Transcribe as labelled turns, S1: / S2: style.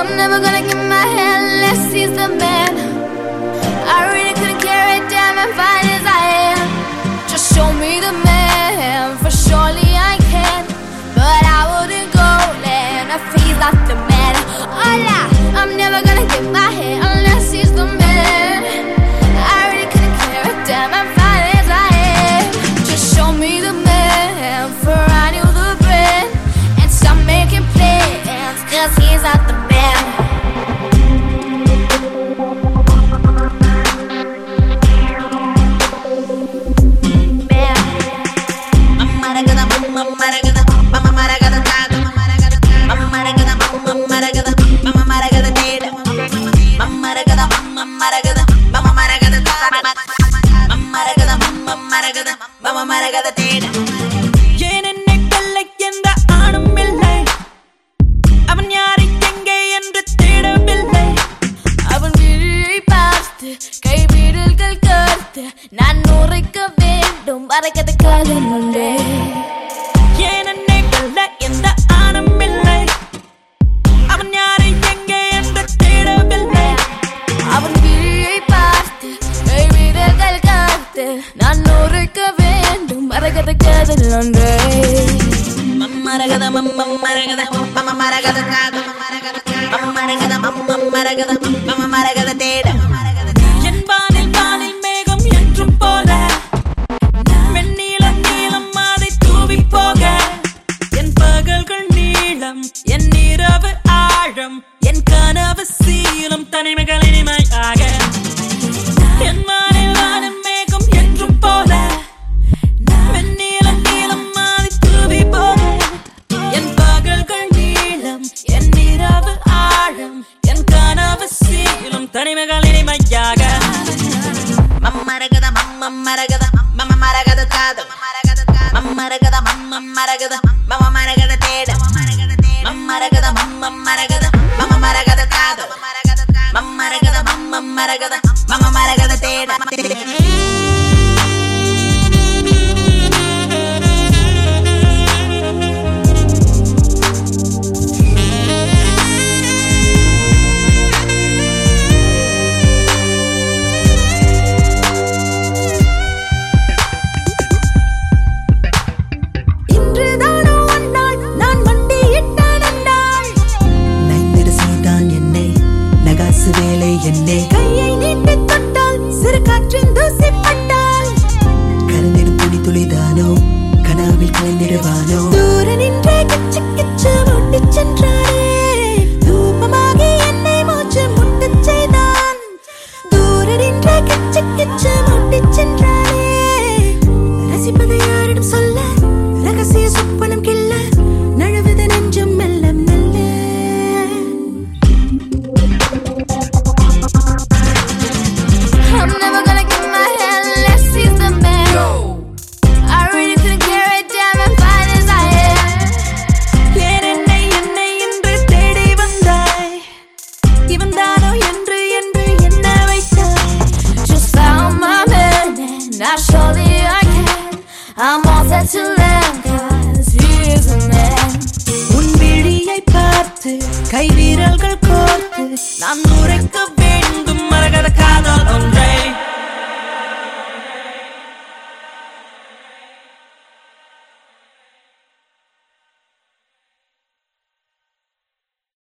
S1: I'm never gonna get my head unless he's the man. I really couldn't care a damn and fine as I am. Just show me the man, for surely I can. But I wouldn't go there if he's not the man. Hola, I'm never gonna get my head unless he's the man. I really couldn't care a damn and fine as I am. Just show me the man, for I knew the brand. And stop making plans, cause he's not the man. நான் நூறுக்க வேண்டும் மறக்கத காதல் உண்டே ஏன் என்னை கொல்ல எந்த ஆணும் இல்லை அவன் யாரை எங்கே என்று தேடவில்லை அவன் விழியை பார்த்து கைவிரல்கள் காத்து நான் நூறுக்க வேண்டும் மறக்கத காதல் உண்டே மம்மரகத மம்மரகத மம்மரகத காதல் மம்மரகத மம்மரகத மம்மரகத தேட என் இரவு ஆழம் என் கனவு சீலம் தனிமைகள் இனிமையாக என் வானில் வானம் மேகம் என்றும் போல வெண்ணீலம் நீளம் மாறி தூவி போக என் பகல்கள் நீளம் என் இரவு ஆழம் என் கனவு சீலம் தனிமைகள் இனிமையாக மம்மரகத மம்மரகத மம்மரகத காதல் மம்மரகத மம்மரகத மம்மரகத தேட மம்மரகத மம்மரகத மம்மரகத காதல் மம்மரகத மம்மரகத மம்மரகத தேட கையை நீட்டி தொட்டால் சிறு காற்றின் தூசி பட்டால் கலந்திடும் துளி துளிதானோ கனாவில் கலந்திடுவானோ தூர நின்றே கிச்சு கிச்சு ஓட்டிச் சென்றாரே தூபமாகி என்னை மூச்சு முட்டச் செய்தான் தூர நின்றே கிச்சு கிச்சு ஓட்டிச் சென்றாரே ரசிப்பதை யாரிடம் சொல்ல ரகசிய சொப்பனம் கிள்ள நழுவுது நெஞ்சம் மெல்ல மெல்ல I'm never gonna get my head unless he's the man. Yo. I really couldn't care a damn and fine as I am. ஏன் என்னை என்று தேடி வந்தாய் இவன் தானோ என்று என்ன வைத்தாய் Just found my man and I surely I can I'm all set to land cause he is a man உன் விழியை பார்த்து கைவிரல்கள் கோர்த்து நான் உரைக்க